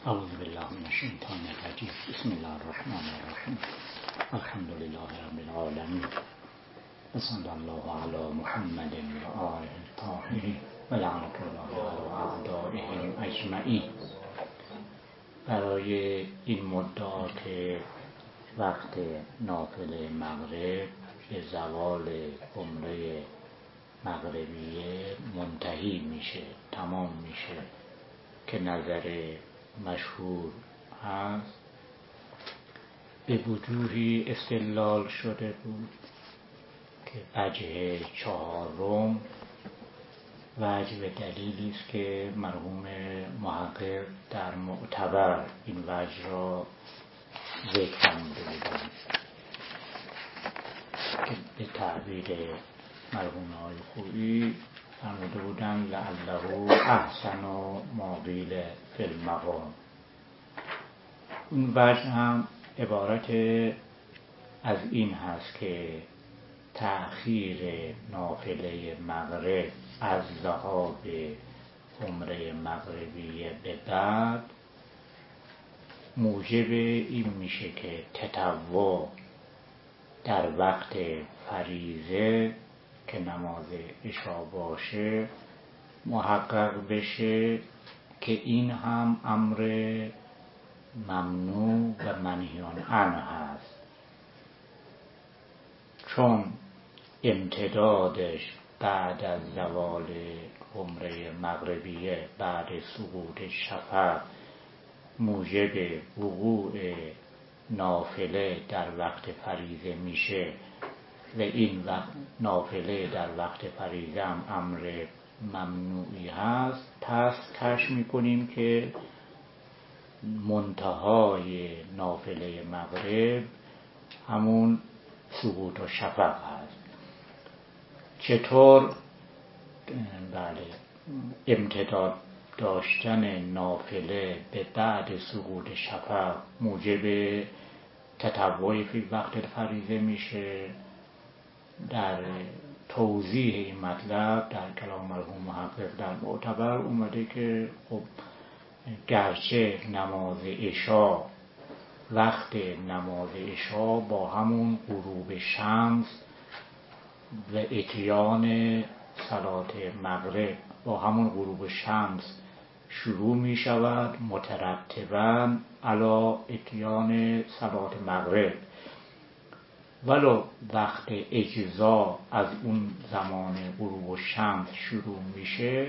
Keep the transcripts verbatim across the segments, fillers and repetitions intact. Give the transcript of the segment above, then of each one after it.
اعوذ بالله من الشیطان الرجیم. بسم الله الرحمن الرحیم. الحمد لله رب العالمین و صلی الله علی محمد و آله الطاهرین و لعنت الله علی اعدائهم اجمعین. برای این مدعا که وقت نافله مغرب به زوال عمره مغربیه منتهی میشه، تمام میشه، که نظر مشهور هست، به وجوهی استدلال شده بود که وجه چهارم وجه به دلیلی است که مرحوم محقق در معتبر این وجه را ذکر فرموده بودند که به تعبیر مرحوم آقای خویی فرموده بودند لعله احسن و ما قیل فی المقام. اون وجه هم عبارت از این هست که تأخیر نافله مغرب از ذهاب عمره مغربیه به بعد موجب این میشه که تطوع در وقت فریضه که نماز عشا باشه محقق بشه، که این هم امر ممنوع و منهی عنه هست، چون امتدادش بعد از زوال عمره مغربیه بعد سقوط شفق موجب وقوع نافله در وقت فریضه میشه و این وقت نافله در وقت فریضه هم امر ممنوعی هست. پس کشف میکنیم که منتهای نافله مغرب همون سقوط و شفق هست. چطور؟ بله، امتداد داشتن نافله به بعد سقوط شفق موجب تطوع فی وقت فریضه میشه. در توضیح این مطلب در کلام مرحوم محقق در معتبر اومده که خب گرچه نماز عشا وقت نماز عشا با همون غروب شمس و اتیان صلات مغرب با همون غروب شمس شروع می شود مترتباً علی اتیان صلات مغرب، ولو وقت اجزا از اون زمان غروب شمس شروع میشه،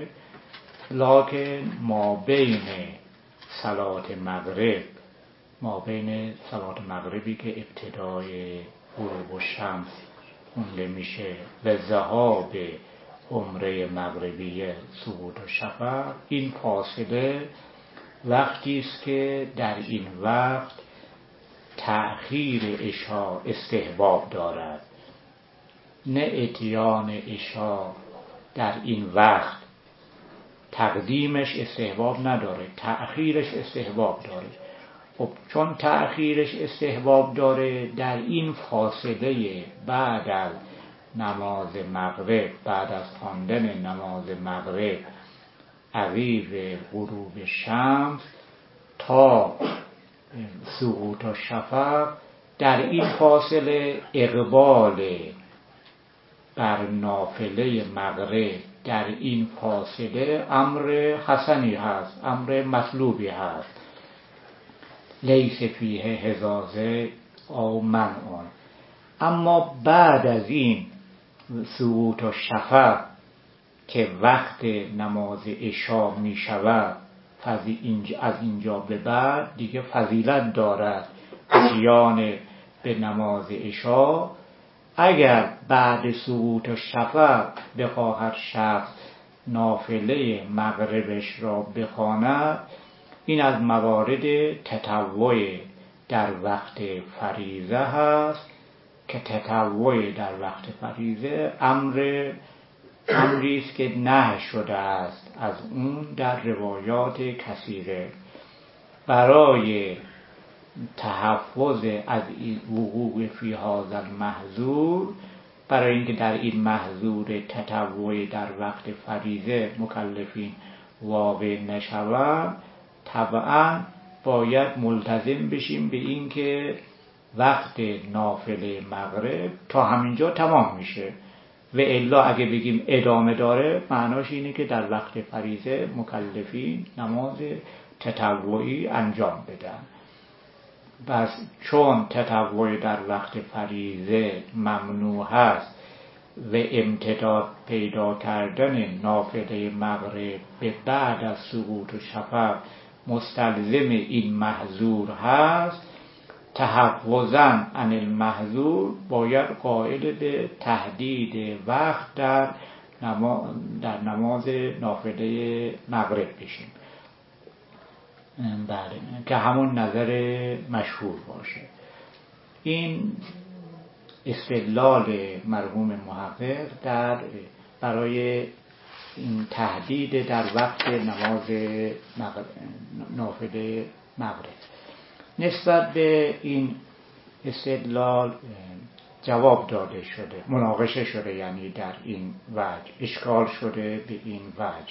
لکن ما بین صلات مغرب ما بین صلات مغربی که ابتدای غروب شمس خونده میشه و ذهاب عمره مغربیه سقوط و شفق، این فاصله وقتی است که در این وقت تأخیر عشا استحباب دارد، نه اتیان عشا در این وقت تقدیمش استحباب نداره، تأخیرش استحباب داره. خب چون تأخیرش استحباب داره، در این فاصله بعد از نماز مغرب، بعد از خواندن نماز مغرب عقیب غروب شمس تا سقوط و شفق، در این فاصله اقبال بر نافله مغرب در این فاصله امر حسنی هست، امر مطلوبی هست، لیس فیه هزازه او منع. اما بعد از این سقوط و شفق که وقت نماز عشا می شود، از اینجا به بعد دیگه فضیلت دارد اتیان به نماز عشا. اگر بعد سقوط شفق بخواهد شخص نافله مغربش را بخواند، این از موارد تطوع در وقت فریضه هست که تطوع در وقت فریضه امر امری است که نهی شده است از اون در روایات کثیره. برای تحفظ از وقوع فی هذا المحظور، برای اینکه در این محظور تطوع در وقت فریضه مکلفین واقع نشوند، طبعا باید ملتزم بشیم به این که وقت نافله مغرب تا همینجا تمام میشه و الا اگه بگیم ادامه داره معناش اینه که در وقت فریضه مکلفین نماز تطوعی انجام بدن. پس چون تطوع در وقت فریضه ممنوع هست و امتداد پیدا کردن نافله مغرب به بعد از سقوط و شفق مستلزم این محظور هست، تحفظاً عن المحظور باید قائل به تحدید وقت در نماز, در نماز نافله مغرب بشیم. بله، که همون نظر مشهور باشه. این استدلال مرحوم محقق در برای این تحدید در وقت نماز مغرب، نافله مغرب. نسبت به این استدلال جواب داده شده، مناقشه شده، یعنی در این وجه اشکال شده به این وجه.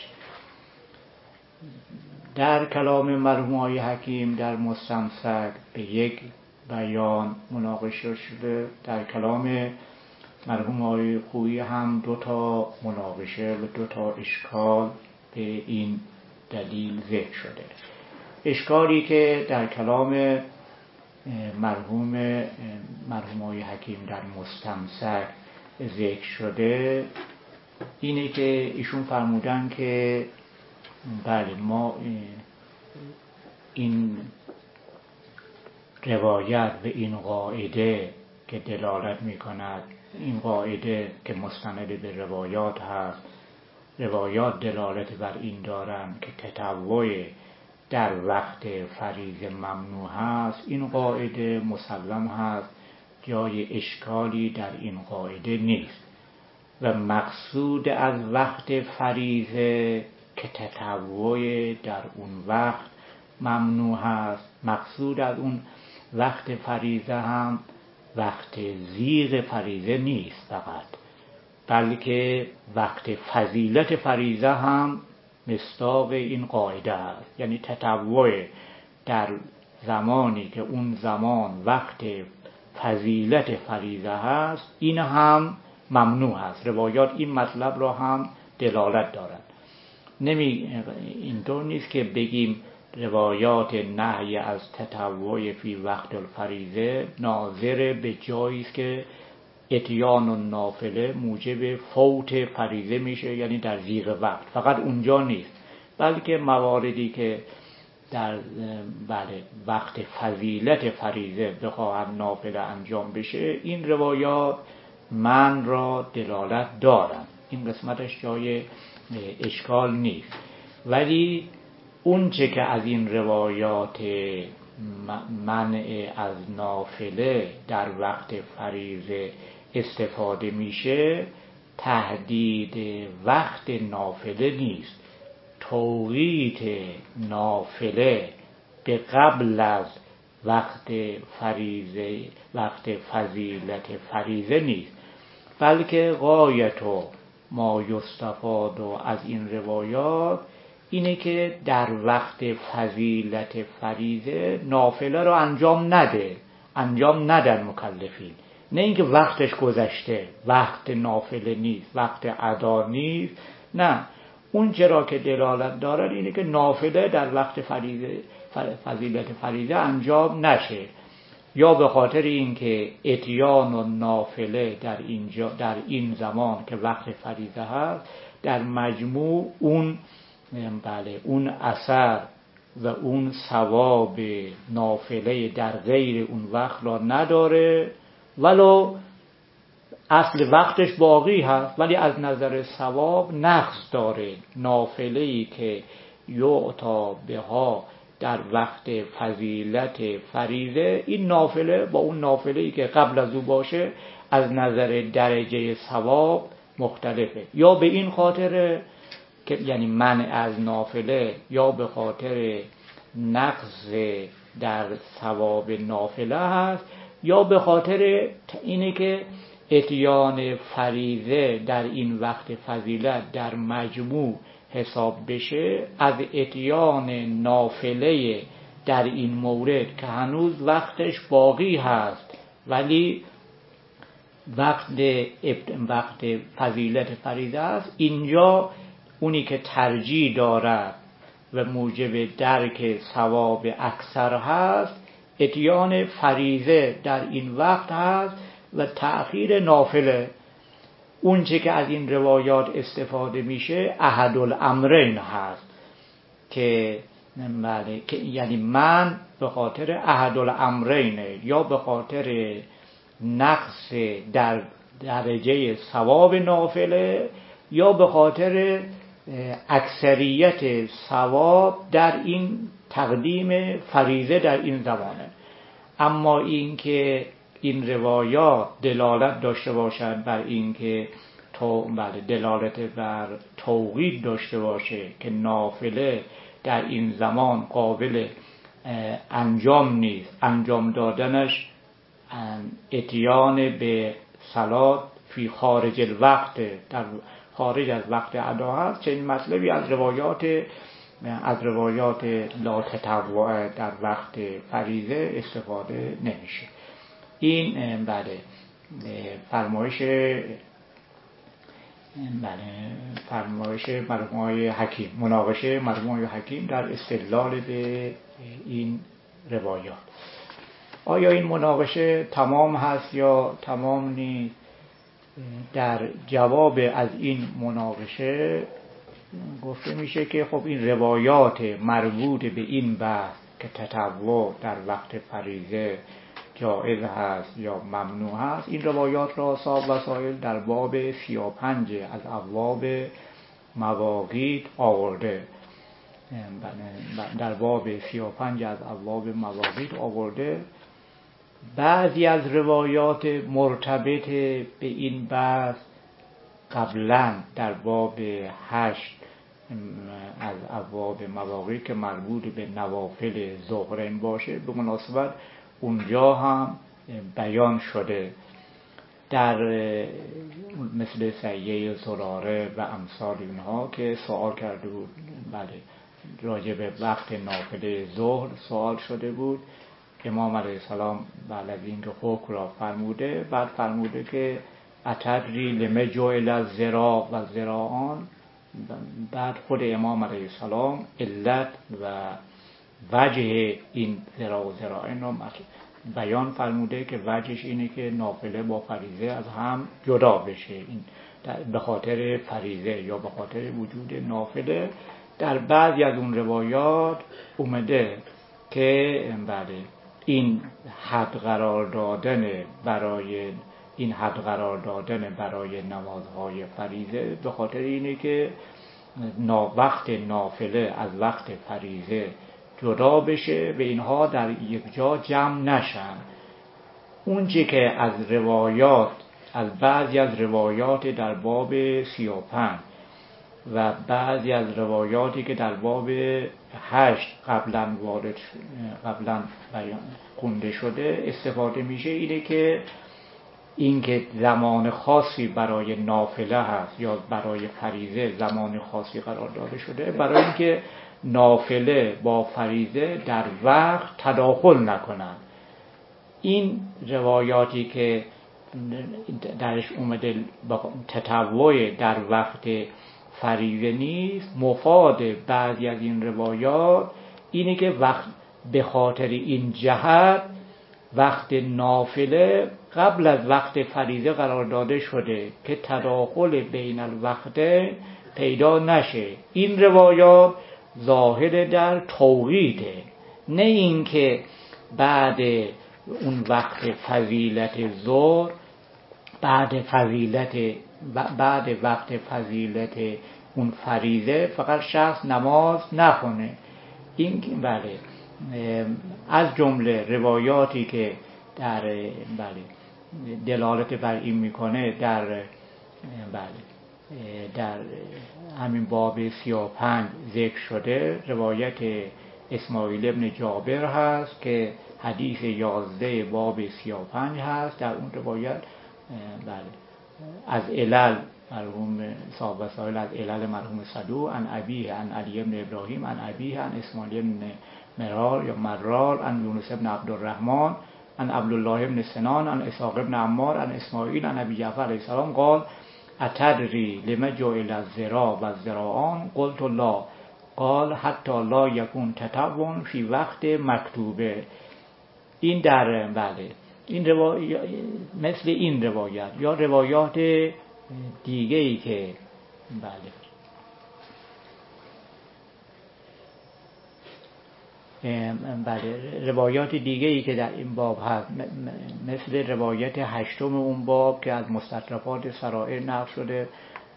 در کلام مرحوم آقای حکیم در مستمسک به یک بیان مناقشه شده، در کلام مرحوم آقای خویی هم دو تا مناقشه و دو تا اشکال به این دلیل ذکر شده. اشکالی که در کلام مرحوم مرحوم آقای حکیم در مستمسک ذکر شده اینه که ایشون فرمودن که بله ما این روایت و این قاعده که دلالت می کند، این قاعده که مستند به روایات هست، روایات دلالت بر این دارند که تطوع در وقت فریضه ممنوع هست، این قاعده مسلم هست، جای اشکالی در این قاعده نیست و مقصود از وقت فریضه که تطوع در اون وقت ممنوع هست، مقصود از اون وقت فریضه هم وقت زیغ فریضه نیست فقط، بلکه وقت فضیلت فریضه هم مصداق این قاعده است. یعنی تطوع در زمانی که اون زمان وقت فضیلت فریضه هست این هم ممنوع است. روایات این مطلب را هم دلالت دارند. نمی اینطور نیست که بگیم روایات نهی از تطوع فی وقت الفریضه ناظر به جایی است که اتیان و نافله موجب فوت فریضه میشه، یعنی در زیغ وقت، فقط اونجا نیست، بلکه مواردی که در بله وقت فضیلت فریضه بخواهد نافله انجام بشه این روایات من را دلالت دارند. این قسمتش جای اشکال نیست. ولی اون چه که از این روایات منع از نافله در وقت فریضه استفاده میشه تحدید وقت نافله نیست، توقیت نافله به قبل از وقت فریضه، وقت فضیلت فریضه نیست، بلکه غایت و ما یستفاد از این روایات اینه که در وقت فضیلت فریضه نافله رو انجام نده، انجام ندن مکلفین. نه اینکه وقتش گذشته، وقت نافله نیست، وقت ادا نیست، نه، اون چرا که دلالت داره اینه که نافله در وقت فریضه فضیلت فریضه انجام نشه، یا به خاطر اینکه اتیان و نافله در اینجا در این زمان که وقت فریضه هست در مجموع اون بله اون اثر و اون ثواب نافله در غیر اون وقت را نداره، ولو اصل وقتش باقی هست ولی از نظر ثواب نقص داره. نافله‌ای که یعطا بها در وقت فضیلت فریضه، این نافله با اون نافله‌ای که قبل از او باشه از نظر درجه ثواب مختلفه، یا به این خاطر که یعنی منع از نافله، یا به خاطر نقص در ثواب نافله هست، یا به خاطر اینه که اتیان فریضه در این وقت فضیلت در مجموع حساب بشه، از اتیان نافله در این مورد که هنوز وقتش باقی هست ولی وقت وقت فضیلت فریضه است، اینجا اونی که ترجیح دارد و موجب درک ثواب اکثر هست اتیان فریضه در این وقت هست و تأخیر نافله. اون چه که از این روایات استفاده میشه احدالامرین هست که بله که یعنی من به خاطر احدالامرین یا به خاطر نقص در درجه ثواب نافله یا به خاطر اکثریت ثواب در این تقدیم فریضه در این زمانه. اما این که این روایات دلالت داشته باشند بر این که تو بله دلالت بر توقیت داشته باشه که نافله در این زمان قابل انجام نیست، انجام دادنش اتیان به صلات فی خارج الوقت، در خارج از وقت ادا هست، چنین مطلبی از روایات از روایات لا تطوع در وقت فریضه استفاده نمیشه. این بله فرمایش بله فرمایش مرحوم آقای حکیم، مناقشه مرحوم آقای حکیم در استدلال به این روایات. آیا این مناقشه تمام هست یا تمام نیست؟ در جواب از این مناقشه گفته میشه که خب این روایات مربوط به این بحث که تطوع در وقت فریضه جائز هست یا ممنوع هست، این روایات را صاحب وسائل در باب سی و پنج از ابواب مواقیت آورده. در باب سی و پنج از ابواب مواقیت آورده. بعضی از روایات مرتبط به این بحث قبلا در باب هشت از ابواب مواقیت که مربوط به نوافل ظهرین باشه به مناسبت اونجا هم بیان شده، در مثل سیه زراره و امثال اینها که سوال کرده بود. بله راجع به وقت نافله ظهر سوال شده بود. امام علیه السلام بعد از اینکه حکم را فرموده بعد فرموده که اتدری لما جعل الذراع و ذراعان، بعد خود امام علیه السلام علت و وجه این ذراع و ذراعین را بیان فرموده که وجهش اینه که نافله با فریضه از هم جدا بشه، این به خاطر فریضه یا به خاطر وجود نافله. در بعضی از اون روایات اومده که بله این حد قرار دادن برای این حد قرار دادن برای نمازهای فریضه به خاطر اینه که وقت نافله از وقت فریضه جدا بشه و اینها در یک جا جمع نشن. اون چی که از روایات از بعضی از روایات در باب سی و پنج و بعضی از روایاتی که در باب هشت قبلا وارد قبلا بیان خونده شده استفاده میشه اینه که اینکه زمان خاصی برای نافله هست یا برای فریضه زمان خاصی قرار داده شده برای اینکه نافله با فریضه در وقت تداخل نکنند. این روایاتی که درش اومده تطوع در وقت فریضه نیست، مفاد بعضی از این روایات اینه که وقت به خاطر این جهت وقت نافله قبل از وقت فریضه قرار داده شده که تداخل بین الوقت پیدا نشه. این روایات ظاهر در توقیته، نه اینکه بعد اون وقت فضیلت ظهر بعد فضیلت بعد وقت فضیلت اون فریضه فقط شخص نماز نخونه. این بله از جمله روایاتی که در بله دلالت بر این میکنه در بله در همین باب سی و پنج ذکر شده روایت اسماعیل ابن جابر هست که حدیث یازده باب سی و پنج هست. در اون روایت بله از علل مرحوم صاحب وسائل از علل مرحوم صدوق عن ابیه عن علی بن ابراهیم عن ابیه عن اسماعیل بن مرار یا مرار عن یونس بن عبدالرحمن عن عبدالله بن سنان عن اسحاق بن عمار عن اسماعیل عن ابی جعفر علیه السلام قال اتدری لما جعل الذراع و الذراعان قلت لا قال حتی لا یکون تتبع فی وقت مکتوبه. این در بله این روایت مثل این روایت یا روایات دیگه ای که بله بله روایات دیگه ای که در این باب هست مثل روایت هشتم اون باب که از مستطرفات سرائر نقل شده،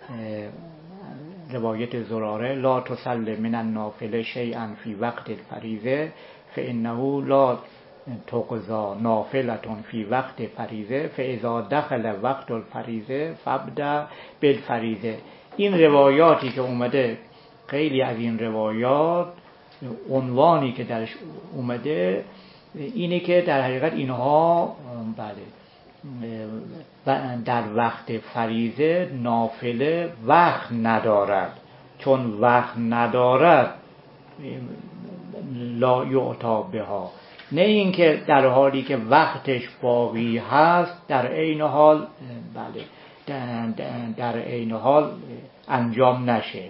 روایت زراره لا تصل من النافله شیئا فی وقت الفریضه فانه لا تقضى نافلة فی وقت فریضه فاذا دخل وقت الفریضه فابدأ بالفریضه. این روایاتی که اومده، خیلی از این روایات عنوانی که درش اومده اینه که در حقیقت اینها بله در وقت فریضه نافله وقت ندارد، چون وقت ندارد لا یعطا بها، نه اینکه در حالی که وقتش باقی هست در عین حال بله در عین حال انجام نشه.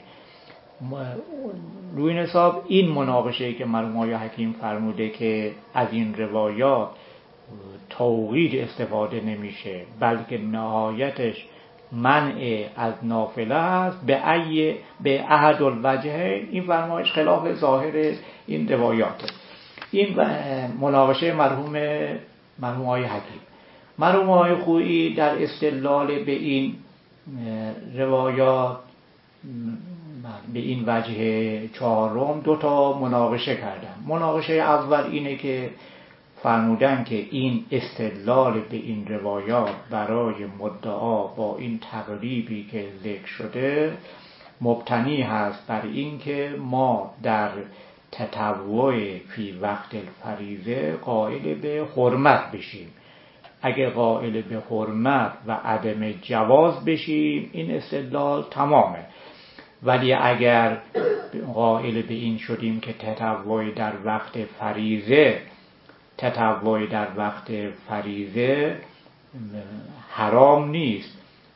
روی این حساب این مناقشه‌ای که مرحوم آقای حکیم فرموده که از این روایات توقید استفاده نمیشه بلکه نهایتش منع از نافله است به ای به احد الوجهین، این فرمایش خلاف ظاهر این روایاته. این مناقشه مرحوم مرحوم آقای حکیم. مرحوم آقای خویی در استدلال به این روایات به این وجه چهارم دو تا مناقشه کردن. مناقشه اول اینه که فرمودن که این استدلال به این روایات برای مدعا با این تقریبی که ذکر شده مبتنی هست بر این که ما در تطوع فی وقت الفریضه قائل به حرمت بشیم. اگه قائل به حرمت و عدم جواز بشیم این استدلال تمامه، ولی اگر قائل به این شدیم که تطوع در وقت فریضه تطوع در وقت فریضه حرام نیست،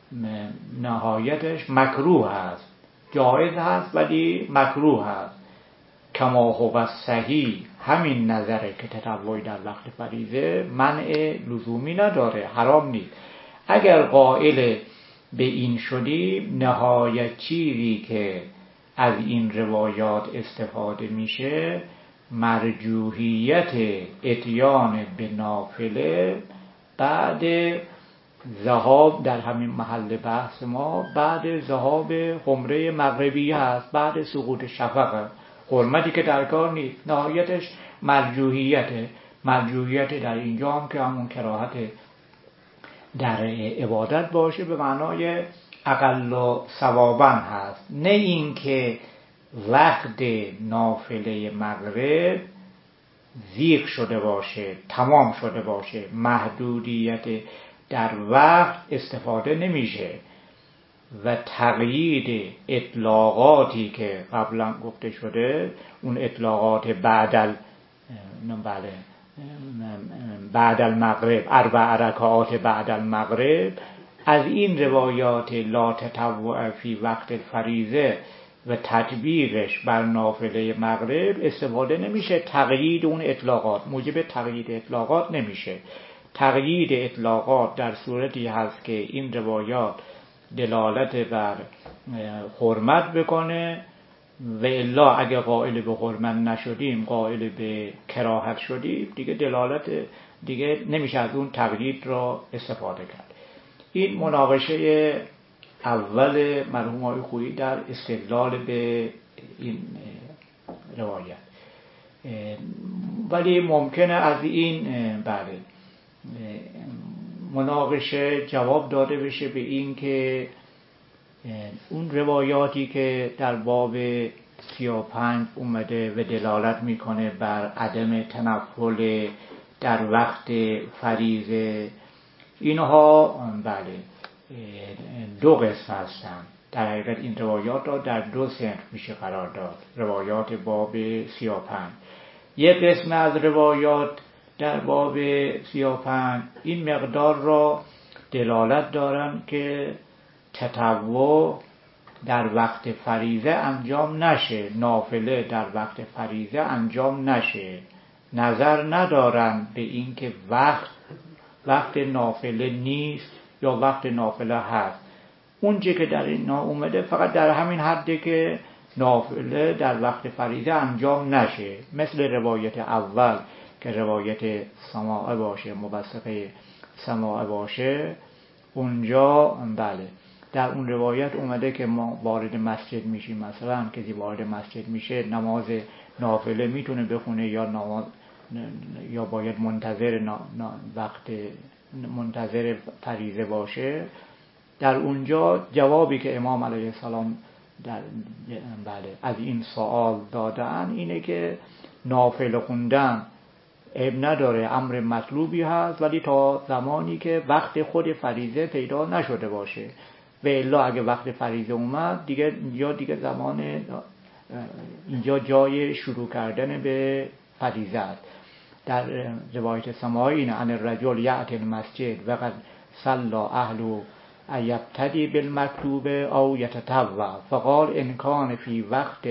نهایتش مکروه است، جایز هست ولی مکروه است، کما هو صحیح، همین نظره که تطوع در وقت فریضه منع لزومی نداره، حرام نیست. اگر قائل به این شدیم نهایت چیزی که از این روایات استفاده میشه مرجوحیت اتیان به نافله بعد ذهاب، در همین محل بحث ما بعد ذهاب حمره مغربی هست، بعد سقوط شفق، حرمتی که در کار نیست، نهایتش مرجوحیت مرجوحیت در اینجا هم که همون کراهت در عبادت باشه به معنای اقل و ثوابا هست، نه این که وقت نافله مغرب ذکر شده باشه، تمام شده باشه، محدودیت در وقت استفاده نمیشه و تقیید اطلاقاتی که قبلا گفته شده، اون اطلاقات بعدل بله بعد المغرب، اربع رکعات بعد المغرب، از این روایات لا تطوع فی وقت الفریضه و تطبیقش بر نافله مغرب استفاده نمیشه. تقیید اون اطلاقات موجب تقیید اطلاقات نمیشه. تقیید اطلاقات در صورتی هست که این روایات دلالت بر حرمت بکنه و الا اگه قائل به حرمت نشدیم، قائل به کراهت شدیم، دیگه دلالت دیگه نمیشه از اون تقیید را استفاده کرد. این مناقشه اول مرحوم آقای خویی در استدلال به این روایت. ولی ممکنه از این بله مناقشه جواب داده بشه به این که اون روایاتی که در باب سی و پنج اومده و دلالت میکنه بر عدم تنفل در وقت فریضه، اینها بله دو قسم هستند. در حقیقت این روایات را در دو صنف میشه قرار داد. روایات باب سی و پنج، یک قسم از روایات در باب سی و پنج این مقدار را دلالت دارن که تطوع در وقت فریضه انجام نشه، نافله در وقت فریضه انجام نشه. نظر ندارن به این که وقت وقت نافله نیست یا وقت نافله هست. اون چه که در این اومده فقط در همین حده که نافله در وقت فریضه انجام نشه، مثل روایت اول که روایت سماعه باشه، موثقه سماعه باشه. اونجا بله در اون روایت اومده که ما وارد مسجد میشیم، مثلا کسی وارد مسجد میشه نماز نافله میتونه بخونه یا نماز یا باید منتظر نا... نا... وقت منتظر فریضه باشه. در اونجا جوابی که امام علیه السلام در بله از این سوال دادن اینه که نافله خوندن عیب نداره، امر مطلوبی هست، ولی تا زمانی که وقت خود فریضه پیدا نشده باشه. و الا اگه وقت فریضه اومد دیگه اینجا دیگه زمان اینجا جای شروع کردن به فریضه است. در روایت سماعی اینه ان الرجل یأتی المسجد وقد صلى اهل ایبتدی بالمکتوب او یتطوع فقال ان کان فی وقت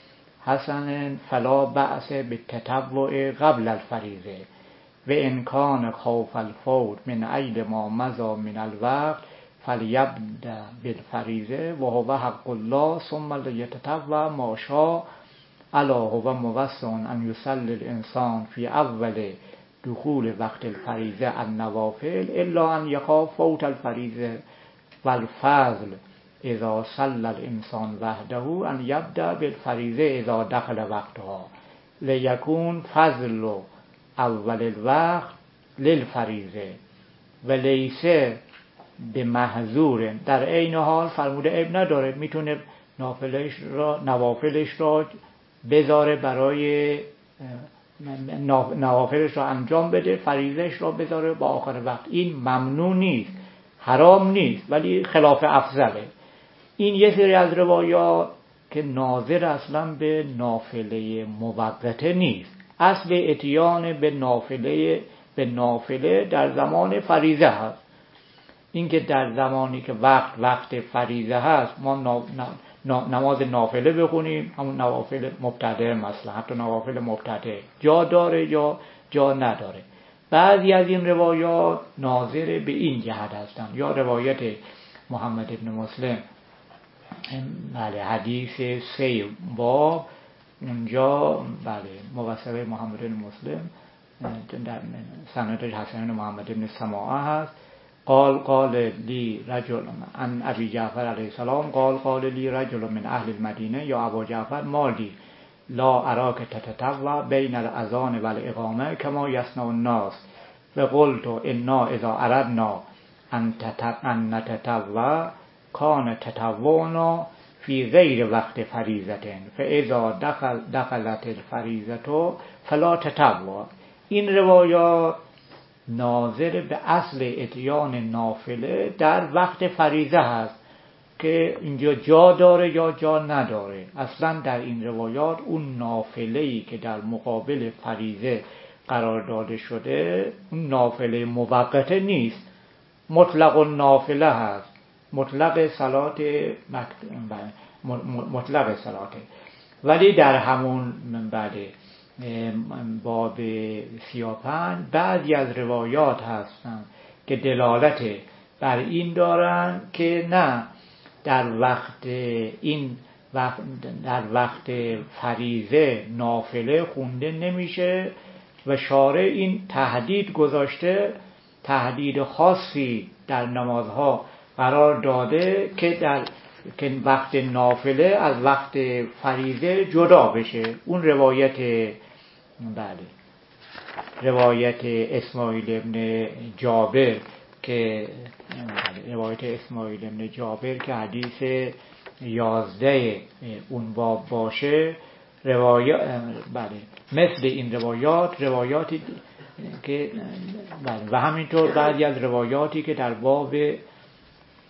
حسن فلا بأس بالتطوع قبل الفریضه و ان کان خوف الفوت من اجل ما مضى من الوقت فلیبدأ بالفریضه و هو حق الله ثم لیتطوع ما شاء الا هو موسع ان یصلی الانسان فی اول دخول وقت الفریضه النوافل الا ان یخاف فوت الفریضه والفضل اذا صلى الانسان وحده ان یبدأ بالفریضه اذا دخل وقتها لیکون فضل اول الوقت للفریضه و لیس به محظور. در عین حال فرموده عیب نداره، میتونه نافلش را نوافلش را بذاره برای نوافلش را انجام بده، فریضهش را بذاره با آخر وقت. این ممنوع نیست، حرام نیست، ولی خلاف افضله. این یه سری از روایات که ناظر اصلا به نافله موقته نیست. اصل اتیان به نافله به نافله در زمان فریضه هست. اینکه در زمانی که وقت وقت فریضه هست ما نماز نافله بخونیم، همون نوافل مبتدع مثلا، حتی نوافل مبتدع جا داره یا جا نداره. بعضی از این روایات ناظر به این جهت هستند. یا روایت محمد ابن مسلم بله حدیث سه باب، اونجا بله موثقه محمد ابن مسلم در سندش حسن محمد ابن سماعه هست. قال قال لی رجل عن ابی جعفر علیه السلام قال قال لی رجل من اهل المدینه یا ابا جعفر مالی لا اراک تتطوع بین الاذان و الاقامه کما یصنع الناس فقلت انا اذا اردنا ان نتطوع کان تطوعنا فی غیر وقت فریضه فاذا دخل دخلت الفریضه فلا تطوع. این روایات ناظر به اصل اتیان نافله در وقت فریضه هست که اینجا جا داره یا جا نداره. اصلا در این روایات اون نافله‌ای که در مقابل فریضه قرار داده شده اون نافله موقته نیست، مطلق النافله هست، مطلق صلات مطلق صلاته. ولی در همون بعد باب سی و پنج بعضی از روایات هستند که دلالت بر این دارن که نه در وقت این وقت در وقت فریضه نافله خونده نمیشه و شارع این تهدید گذاشته، تهدید خاصی در نمازها قرار داده که در که وقت نافله از وقت فریضه جدا بشه. اون روایت بله روایت اسماعیل ابن جابر که روایت اسماعیل ابن جابر که حدیث یازده اون باب باشه، روایت بله مثل این روایات روایاتی که بله و همینطور بعضی از روایاتی که در باب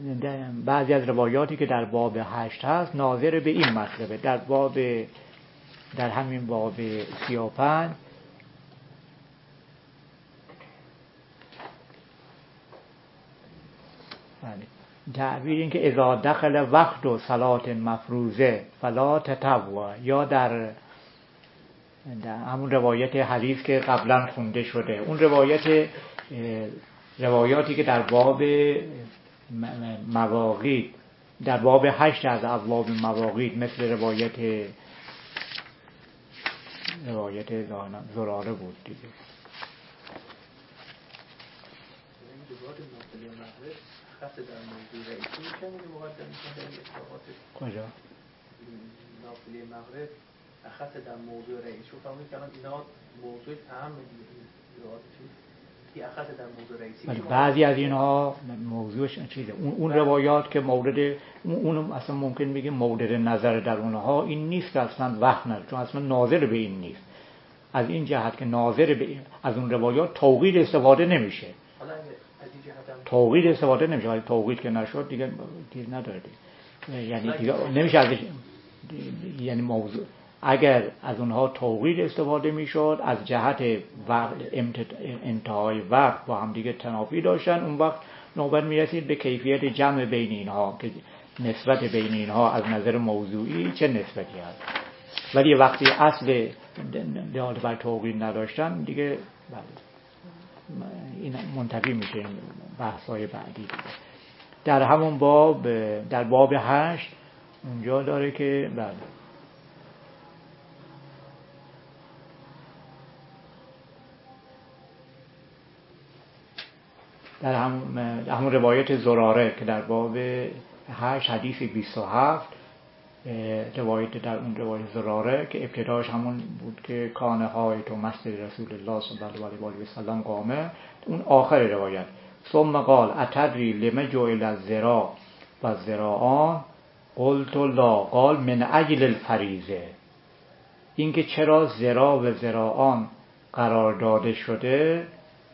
بعضی از روایاتی که در باب هشت هست ناظر به این مطلبه. در باب در همین باب سی و پنج تعبیر این که اذا دخل وقت و صلات مفروضه فلا تطوع، یا در در همون روایت حدیث که قبلا خونده شده، اون روایت روایاتی که در باب مواقیت در باب هشت از ابواب مواقیت مثل روایت روایت زراره بود دیگه. خط در موضوع رئیسی میشه این مقدم میشه در اطلاعات کجا؟ نافله مغرب خط در موضوع رئیس شو فهمید که الان اینا موضوع اهم دیگه خط در موضوع رئیسی. بعضی از اینها موضوعش چیزه، اون اون روایات که مورد اون اصلا ممکن بگیم مورد نظر در اونها این نیست که اصلا وقت نداره، چون اصلا ناظر به این نیست. از این جهت که ناظر به از اون روایات توقید استفاده نمیشه. توقید استفاده نمیشه، ولی توقید که نشد دیگه چیز نداره دیگه. یعنی دیگه نمیشه ازش، یعنی موضوع اگر از اونها توقید استفاده میشد از جهت وقت انتهای وقت با هم دیگه تنافی داشتن، اون وقت نوبت میرسید به کیفیت جمع بین اینها که نسبت بین اینها از نظر موضوعی چه نسبتی هست. ولی وقتی اصل دلالت بر توقید نداشتن دیگه این منتفی میشه این بحث‌های بعدی. در همون باب در باب هشت اونجا داره که بله در همون همون روایت زراره که در باب هشت حدیث بیست و هفت روایت در اون روایت زراره که ابتداش همون بود که کانه های تو مسجد رسول الله صلی الله علیه و سلم قامه، اون آخر روایت ثم قال اتدری لما جعل الذراع و الذراعان قلت لا قال من اجل الفریضه. این که چرا ذراع و ذراعان قرار داده شده،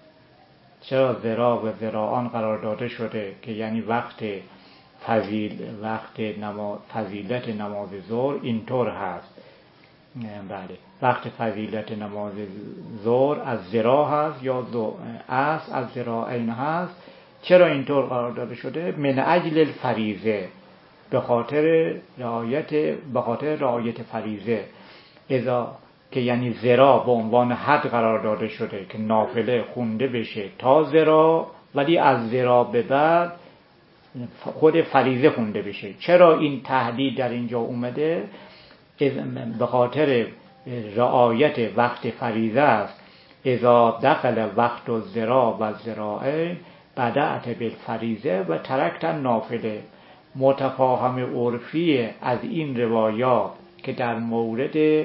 چرا ذراع و ذراعان قرار داده شده که یعنی وقت فضیل وقت نماز فضیلت نماز ظهر اینطور هست. بله وقت فضیلت نماز ظهر از ذراع هست یا اصل از ذراعین هست. چرا اینطور قرار داده شده؟ من اجل الفریضه، به خاطر رعایت به خاطر رعایت فریضه. اذا که یعنی ذراع به عنوان حد قرار داده شده که نافله خونده بشه تا ذراع، ولی از ذراع به بعد خود فریضه خونده بشه. چرا این تهدید در اینجا اومده؟ به خاطر رعایت وقت فریضه است. اذا دخل وقت الذراع و الذراعین بدأت بالفریضه و ترکت النافله. متفاهم عرفی از این روایات که در مورد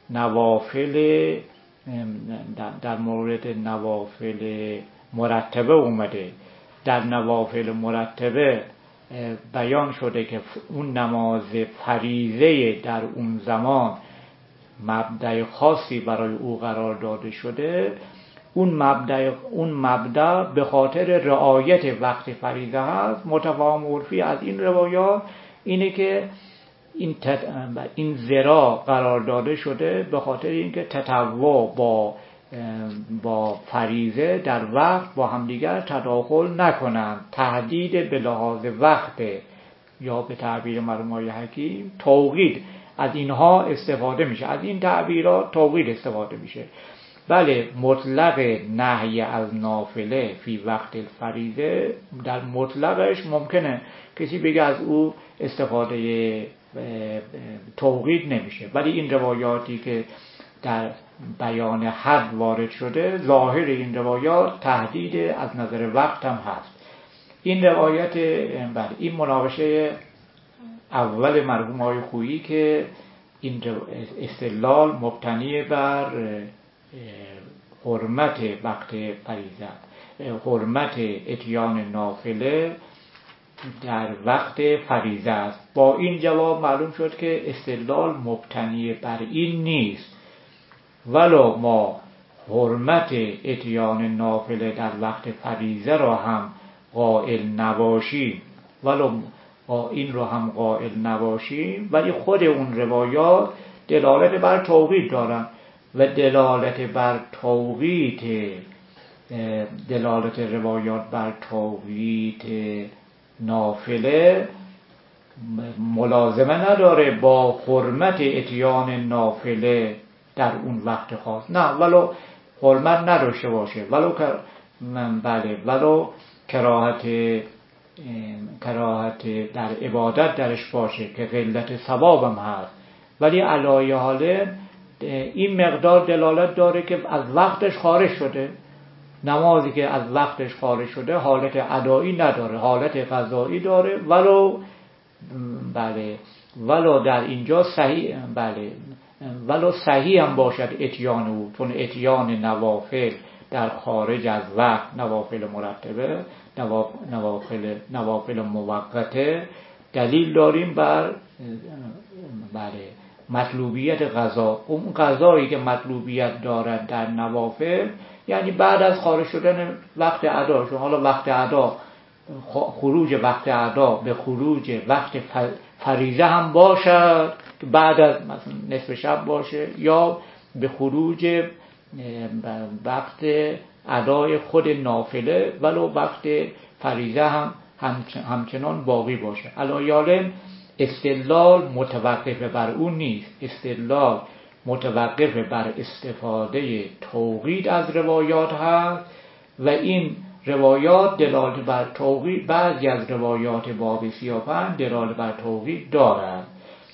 نوافل در مورد نوافل مرتبه اومده، در نوافل مرتبه بیان شده که اون نماز فریضه در اون زمان مبدأ خاصی برای او قرار داده شده. اون مبدأ اون مبدأ به خاطر رعایت وقت فریضه هست. متفاهم عرفی از این روایات اینه که این تت... این ذراع قرار داده شده به خاطر اینکه تطوع با با فریضه در وقت با همدیگر تداخل نکنند. تهدید به لحاظ وقت یا به تعبیر مرحوم حکیم توقید از اینها استفاده میشه، از این تعبیرات توقید استفاده میشه. بله مطلق نهی از نافله فی وقت الفریضه در مطلقش ممکنه کسی بگه از او استفاده توقید نمیشه، ولی این روایاتی که در بیان حد وارد شده ظاهر این روایات تهدید از نظر وقت هم هست. این روایت بله این مناقشه اول مرحوم آقای خویی که این استدلال مبتنی بر حرمت وقت فریضه، حرمت اتیان نافله در وقت فریضه است. با این جواب معلوم شد که استدلال مبتنی بر این نیست، ولو ما حرمت اتیان نافله در وقت فریضه را هم قائل نباشیم ولو این رو هم قائل نباشیم، ولی خود اون روایات دلالت بر توقیت دارن و دلالت بر توقیت دلالت روایات بر توقیت نافله ملازمه نداره با حرمت اتیان نافله در اون وقت خاص. نه، ولو حرمت نداشته باشه، ولو بله ولو کراهت کراهت در عبادت درش باشه که قلت ثوابم هست، ولی علای حاله این مقدار دلالت داره که از وقتش خارج شده. نمازی که از وقتش خارج شده حالت ادایی نداره، حالت قضایی داره، ولو بله ولو در اینجا صحیح بله ولو صحیح هم باشد اتیان او، چون اتیان نوافل در خارج از وقت، نوافل مرتبه، نوافل نوافل موقته، دلیل داریم بر بله مطلوبیت قضا. اون قضایی که مطلوبیت دارد در نوافل یعنی بعد از خارج شدن وقت ادا، چون حالا وقت ادا خروج وقت ادا به خروج وقت فریضه هم باشد که بعد از مثلا نصف شب باشه، یا به خروج وقت ادای خود نافله ولو وقت فریضه هم همچنان باقی باشه. علایالم استدلال متوقف بر اون نیست، استدلال متوقف بر استفاده توقیت از روایات هست و این روایات دلالت بر توقیت، بعضی از روایات باب سی و پنج دلالت بر توقیت دارد.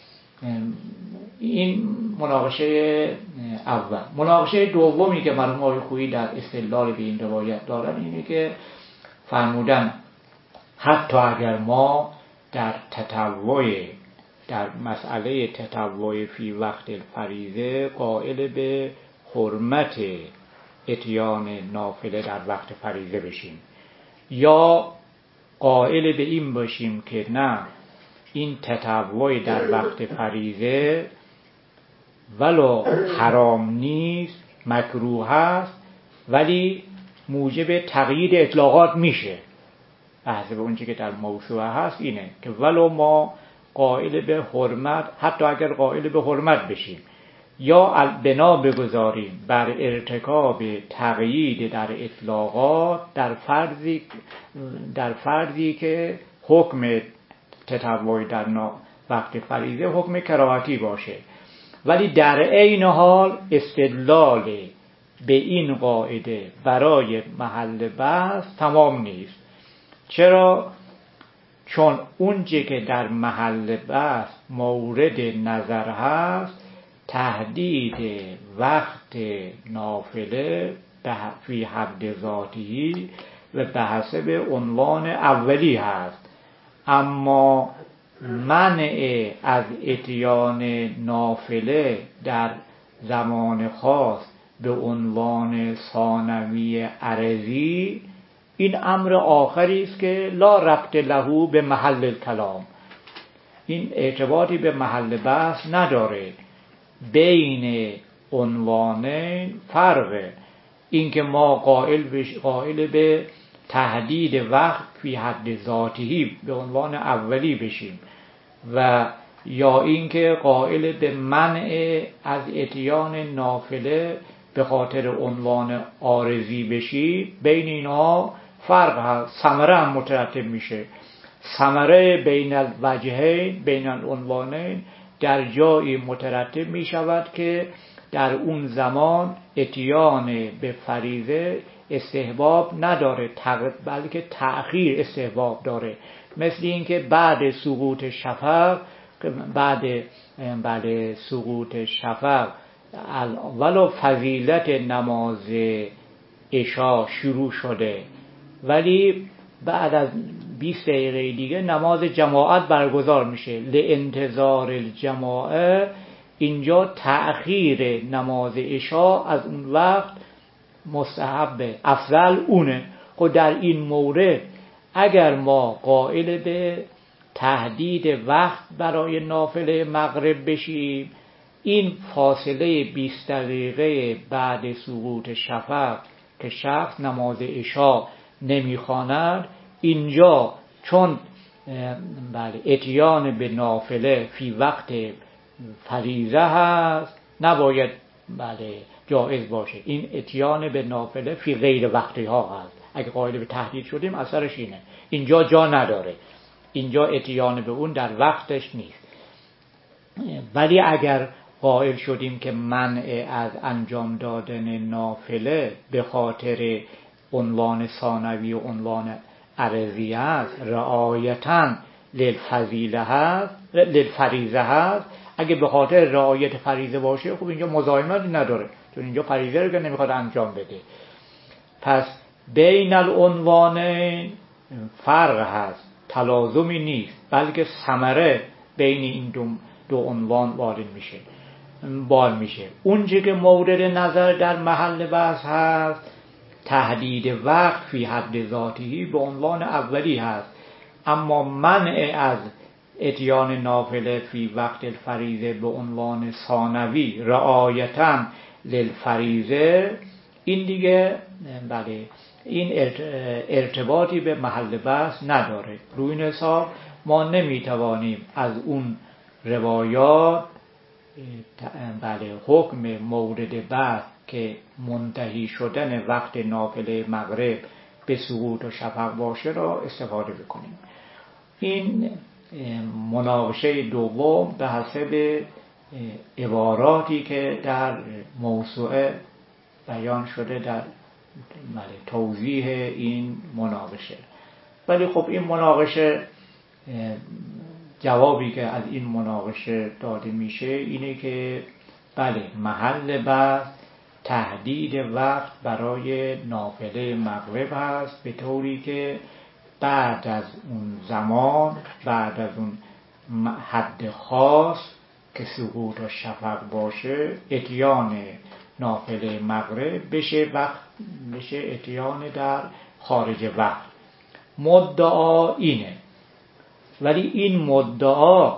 این مناقشه اول. مناقشه دومی که مرحوم آقای خویی در استدلال به این روایت دارن اینه که فرمودن حتی اگر ما در تطوع در مسئله تطوع فی وقت الفریضه قائل به حرمت اتیان نافله در وقت فریضه بشیم، یا قائل به این باشیم که نه، این تطوع در وقت فریضه ولو حرام نیست، مکروه است، ولی موجب تقیید اطلاقات میشه. بحث به اونچه که در موسوعه هست اینه که ولو ما قائل به حرمت، حتی اگر قائل به حرمت بشیم یا بنا بگذاریم بر ارتکاب تقیید در اطلاقات در فرضی در فرضی که حکم تطوع در وقت فریضه حکم کراهتی باشه، ولی در عین حال استدلال به این قاعده برای محل بحث تمام نیست. چرا؟ چون اونچه که در محل بحث مورد نظر هست تحدید وقت نافله فی حد ذاتی و به حسب عنوان اولی هست، اما منع از اتیان نافله در زمان خاص به عنوان ثانوی عرضی این امر آخری است که لا ربط له به محل الکلام، این ارتباطی به محل بحث نداره. بین عنوانین فرقه، این که ما قائل بش قائل به تحدید وقت فی حد ذاتی به عنوان اولی بشیم و یا اینکه قائل به منع از اتیان نافله به خاطر عنوان عارضی بشی، بین اینها فرق هست، ثمره هم مترتب میشه. ثمره بین الوجهین بین العنوانین در جایی مترتب می شود که در اون زمان اتیان به فریضه استحباب نداره، بلکه تأخیر استحباب داره، مثل اینکه بعد سقوط شفق بعد بعد سقوط شفق ولو فضیلت نماز عشا شروع شده ولی بعد از بیست دقیقه دیگه نماز جماعت برگزار میشه، لانتظار الجماعه، اینجا تأخیر نماز عشا از اون وقت مستحبه، افضل اونه. خود در این مورد اگر ما قائل به تحدید وقت برای نافله مغرب بشیم، این فاصله بیست دقیقه بعد سقوط شفق که شخص نماز عشا نمیخواند، اینجا چون بله اتیان به نافله فی وقت فریضه هست، نباید بله جایز باشه. این اتیان به نافله فی غیر وقتی ها هست. اگه قائل به تهدید شدیم اثرش اینه، اینجا جا نداره، اینجا اتیان به اون در وقتش نیست. ولی اگر قائل شدیم که منع از انجام دادن نافله به خاطر عنوان ثانوی و عنوان عرضی است، رعایتاً للفضیله هست، للفریضه هست، اگه به خاطر رعایت فریضه باشه خب اینجا مزاحمتی نداره، چون اینجا فریضه رو که نمیخواد انجام بده. پس بین العنوانین فرق هست، تلازمی نیست، بلکه ثمره بین این دو, دو عنوان وارد میشه بال میشه. اونچه که مورد نظر در محل بحث هست تحدید وقت فی حد ذاتی به عنوان اولی هست، اما منع از اتیان نافله فی وقت الفریضه به عنوان ثانوی رعایتاً للفریضه، این دیگه بله این ارتباطی به محل بحث نداره. روی این حساب ما نمیتوانیم از اون روایات بله حکم مورد بحث که منتهی شدن وقت نافله مغرب به سقوط و شفق باشه را استفاده بکنیم. این مناقشه دوم به حسب عباراتی که در موسوعه بیان شده در توضیح این مناقشه. ولی خب این مناقشه جوابی که از این مناقشه داده میشه اینه که بله محل بحث تحدید وقت برای نافله مغرب هست، به طوری که بعد از اون زمان، بعد از اون حد خاص که سقوط و شفق باشه، اتیان نافله مغرب بشه وقت بشه اتیان در خارج وقت. مدعا اینه، ولی این مدعا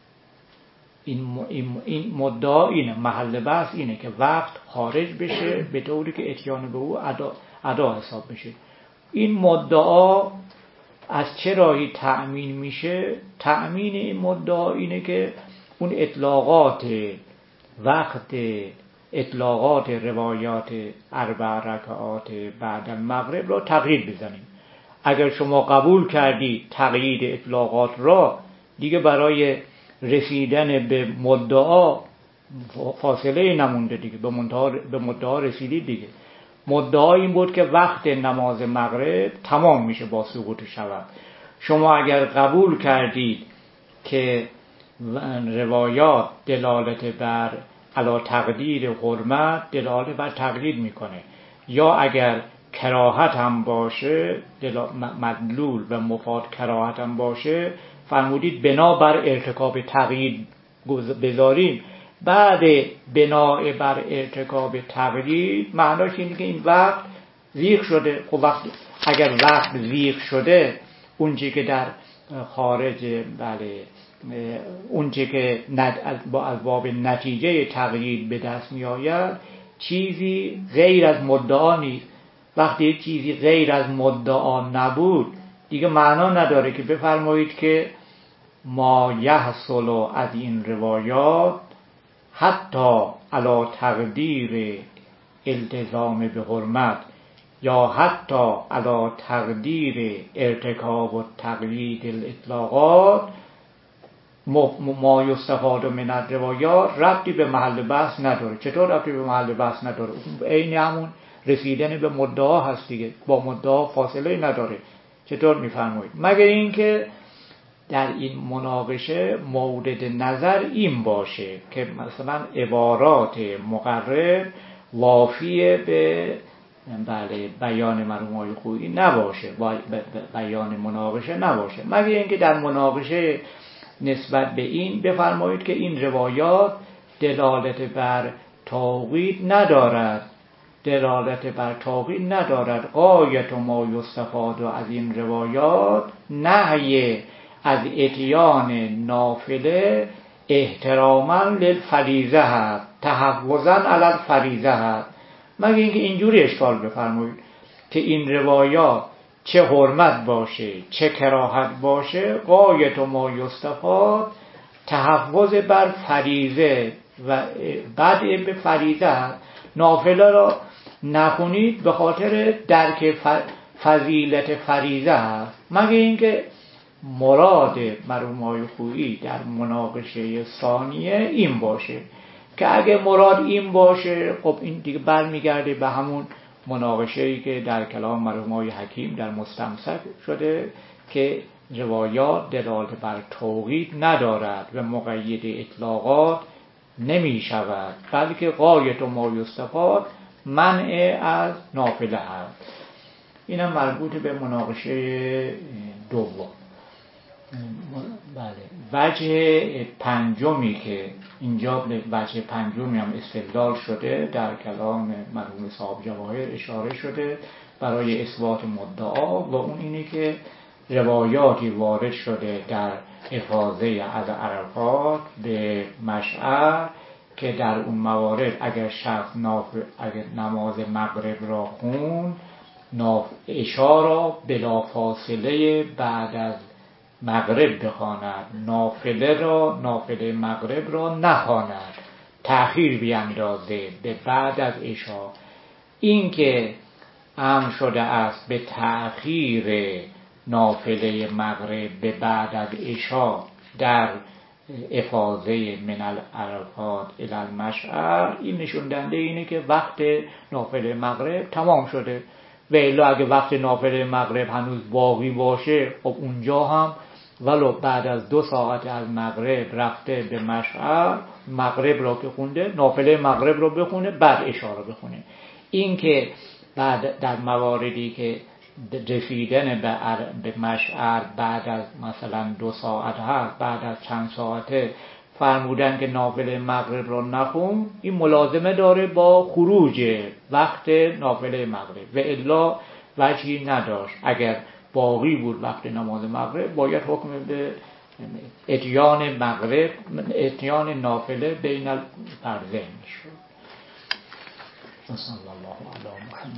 این, این مدعا اینه، محل بحث اینه که وقت خارج بشه به طوری که اتیان به او ادا, ادا حساب بشه. این مدعا از چه راهی تأمین میشه؟ تأمین این مدعا اینه که اون اطلاقات وقت اطلاقات روایات اربع رکعات بعد المغرب را تقیید بزنیم. اگر شما قبول کردی تقیید اطلاقات را، دیگه برای رسیدن به مدعا فاصله نمونده دیگه، به مدعا به مدعا رسیدید دیگه. مدعا این بود که وقت نماز مغرب تمام میشه با سقوط شفق. شما اگر قبول کردید که روایات دلالت بر علا تقدیر حرمت دلالت بر تقلید میکنه، یا اگر کراهت هم باشه مدلول و مفاد کراهت هم باشه، فرمودید بنا بر ارتکاب تقیید بذاریم. بعد بنا بر ارتکاب تقیید معناش اینه که این وقت زیغ شده. خب وقت اگر وقت زیغ شده، اونچه که در خارج بله اونچه که با از باب نتیجه تقیید به دست می آید چیزی غیر از مدعا نیست. وقتی چیزی غیر از مدعا نبود، دیگه معنا نداره که بفرمایید که ما یحصل از این روایات حتی علی تقدیر التزام به حرمت یا حتی علی تقدیر ارتکاب و تقلید الاطلاقات ما یستفاد من الروایات ربطی به محل بحث نداره. چطور ربطی به محل بحث نداره؟ عین همون رسیدن به مدعا هست دیگه، با مدعا فاصله نداره. چطور میفرمایید؟ مگر اینکه در این مناقشه مورد نظر این باشه که مثلا عبارات مقرر وافیه به بله بیان مرحومای خویی نباشه، بیان مناقشه نباشه. مگر اینکه در مناقشه نسبت به این بفرمایید که این روایات دلالت بر توقید ندارد، دلالت بر توقید ندارد. غایت ما یستفاد از این روایات نهی از اتیان نافله احتراما للفریضه هست، تحفظا علی الفریضه هست. مگه اینکه اینجوری اشکال بفرمایید که این روایات چه حرمت باشه چه کراهت باشه، غایت و ما یستفاد تحفظ بر فریضه و بدء به فریضه. نافله را نخونید به خاطر درک فضیلت فریضه هست، مگه اینکه مراد مرحومای خویی در مناقشه ثانیه این باشه که اگه مراد این باشه خب این دیگه برمیگرده به همون مناقشه‌ای که در کلام مرحومای حکیم در مستمسک شده که روایات دلالت بر توقید ندارد و مقید اطلاقات نمی شود، بلکه غایت و ما یستفاد منع از نافله هست. اینم مربوط به مناقشه دوم. بله، وجه پنجمی که اینجا به وجه پنجمی هم استدلال شده در کلام مرحوم صاحب جواهر اشاره شده برای اثبات مدعا، و اون اینه که روایاتی وارد شده در افاضه از عرفات به مشعر که در اون موارد اگر شخص ناف... اگر نماز مغرب را خون، ناف... عشا را بلا فاصله بعد از مغرب بخواند، نافله را نافله مغرب را نخواند، تأخیر بیندازه به بعد از عشا. این که امر شده است به تأخیر نافله مغرب به بعد از عشا در افاضه من العرفات الی المشعر، این نشون دهنده اینه که وقت نافله مغرب تمام شده. و الا اگه وقت نافله مغرب هنوز باقی باشه، خب اونجا هم ولو بعد از دو ساعت از مغرب رفته به مشعر، مغرب را که خونده نافله مغرب را بخونه بعد عشا را بخونه. این که بعد در مواردی که رسیدن به مشعر بعد از مثلا دو ساعت هست، بعد از چند ساعته فرمودن که نافله مغرب را نخون، این ملازمه داره با خروج وقت نافله مغرب، و الا وجهی نداشت. اگر باقی بود وقت نماز مغرب باید حکم به اتیان مغرب اتیان نافله بین الفرضین شد. صلی الله علیه و